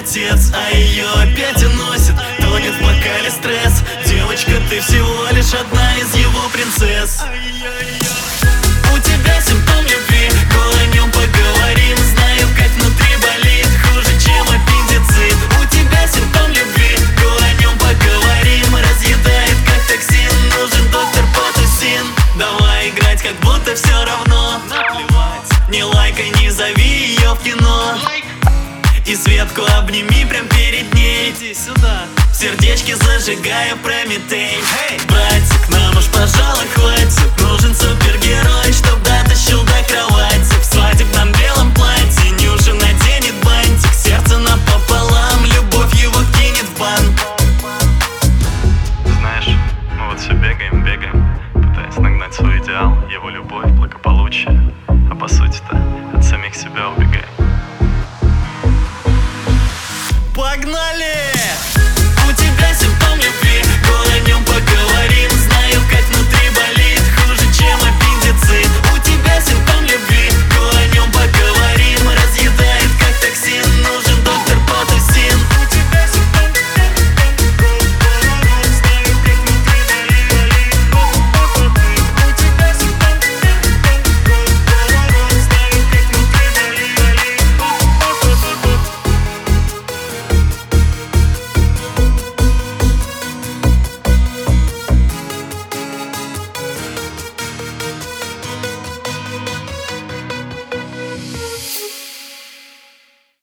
отец, а ее опять уносит. Тонет в бокале стресс. Девочка, ты всего лишь одна из его принцесс. У тебя симптом любви, го о нем поговорим. Знаю, как внутри болит, хуже, чем аппендицит. У тебя симптом любви, го о нем поговорим. Разъедает, как токсин, нужен доктор Потусин. Давай играть, как будто все равно. Не лайкай, не зови ее в кино. И Светку обними прям перед ней. Иди сюда. В сердечке зажигая Прометей. Братик, нам уж, пожалуй, хватит. Нужен супергерой, чтоб дотащил до кровати. В свадебном белом платье Нюша наденет бантик. Сердце напополам, любовь его кинет в бан. Знаешь, мы вот все бегаем, пытаясь нагнать свой идеал, его любовь, благополучие. А по сути-то от самих себя убегаем. Погнали!